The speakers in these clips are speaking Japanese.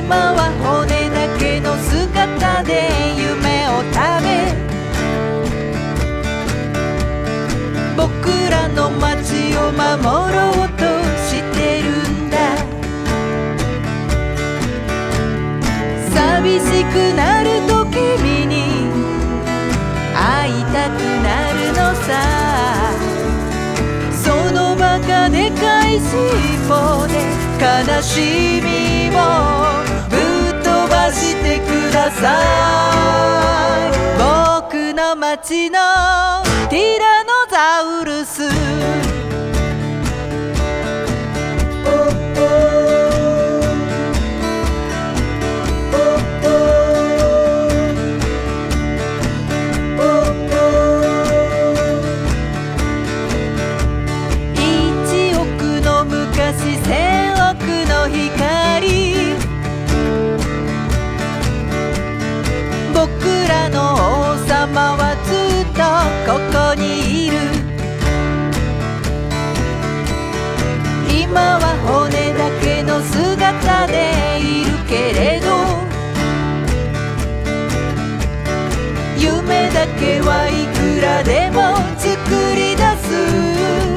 今は骨だけの姿で夢を食べ、僕らの街を守ろうとしてるんだ。寂しくなると君に会いたくなるのさ。そのバカでかい尻尾で悲しみをぶっ飛ばしてください。僕の街のティラノザウルス。1000億の光、僕らの王様はずっとここにいる。今は骨だけの姿でいるけれど、夢だけはいくらでも作り出す。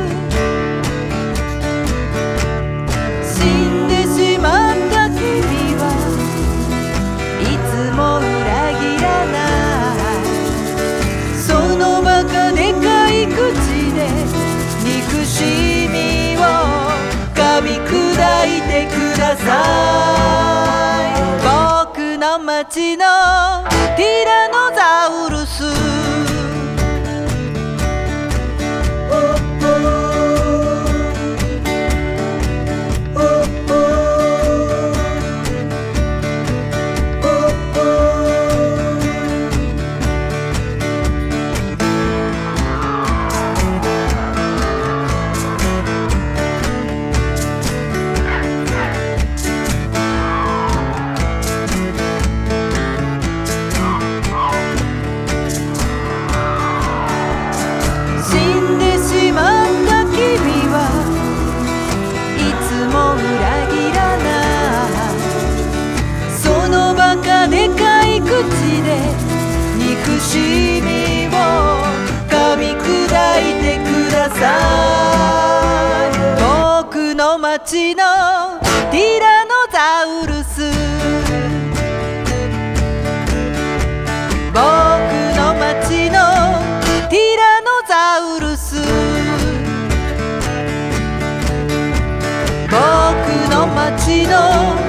憎しみを噛み砕いてください。僕の街のティラノザウルス。でかい口で憎しみを噛み砕いてください。僕の街のティラノザウルス。僕の街のティラノザウルス。僕の街の